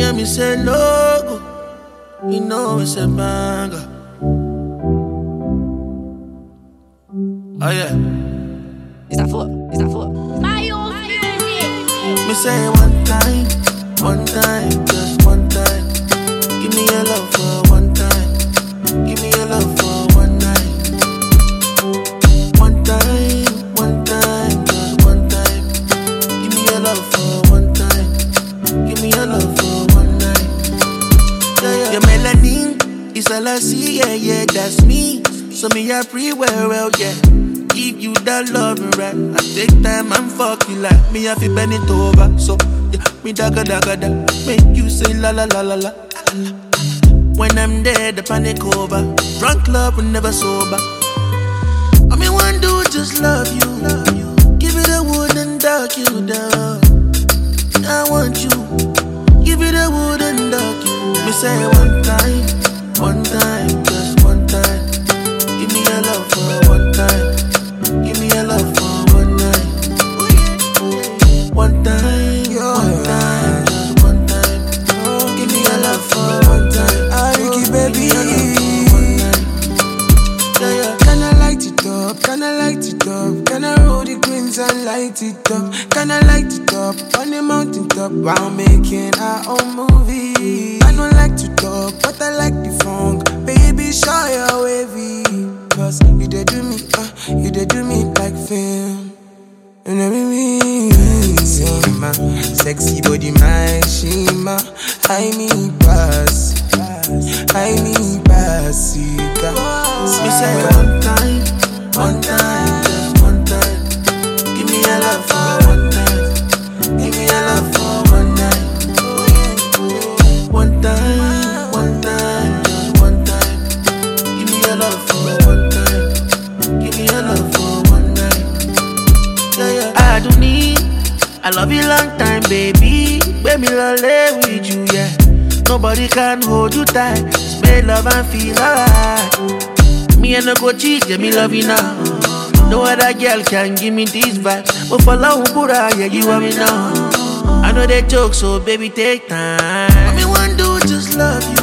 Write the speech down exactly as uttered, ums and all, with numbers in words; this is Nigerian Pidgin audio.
hear me say logo, you know it's a banger. Oh yeah. Is that full? Is that full? My own music. Me say one time, one time, just one time. Give me your love for one time. Give me your love for one night. One time, one time, just one time. Give me your love for one time. Give me your love for one night. Yeah, yeah. Your melanin is all I see, yeah, yeah, that's me. So me I pray well, well, yeah. Give you that love, right? I take time and fuck you like me. I feel bend it over, so yeah, me dagga dagga da. Make you say la la la la la. When I'm dead, the panic over. Drunk love, will never sober. I mean, one dude just love you. Give it a wood and dog you down. I want you. Give it a wood and dog you. Me say one time, one time, just one time. Give me your love for one time. Give me your love for one night. One time, one time, just one time. Give me your love for one time. Ricky baby, yeah, yeah. can I light it up? Can I light it up? Can I roll the greens and light it up? Can I light it up on the mountain top while making our own movie? I don't like to talk, but I like the funk. Baby, show your wavy. Cause you did do me, uh, you did do me like film. And I mean, see my sexy body, my shima. I mean, pass, I mean, pass it. Me say one time, one time, just one time. Give me your love for one time. Give me your love for one night. One time, one time, just one time. Give me your love for one time. Give me your love for one night. Yeah, yeah. I don't need. I love you long time, baby. Baby, I'll lay with you, yeah. Nobody can hold you tight. Spread love and feel alright. Me and no go cheat, yeah, me love you now. No other girl can give me these vibes. But for love, Buddha, yeah, you want me now. I know they joke, so baby, take time. I mean, one dude just love you.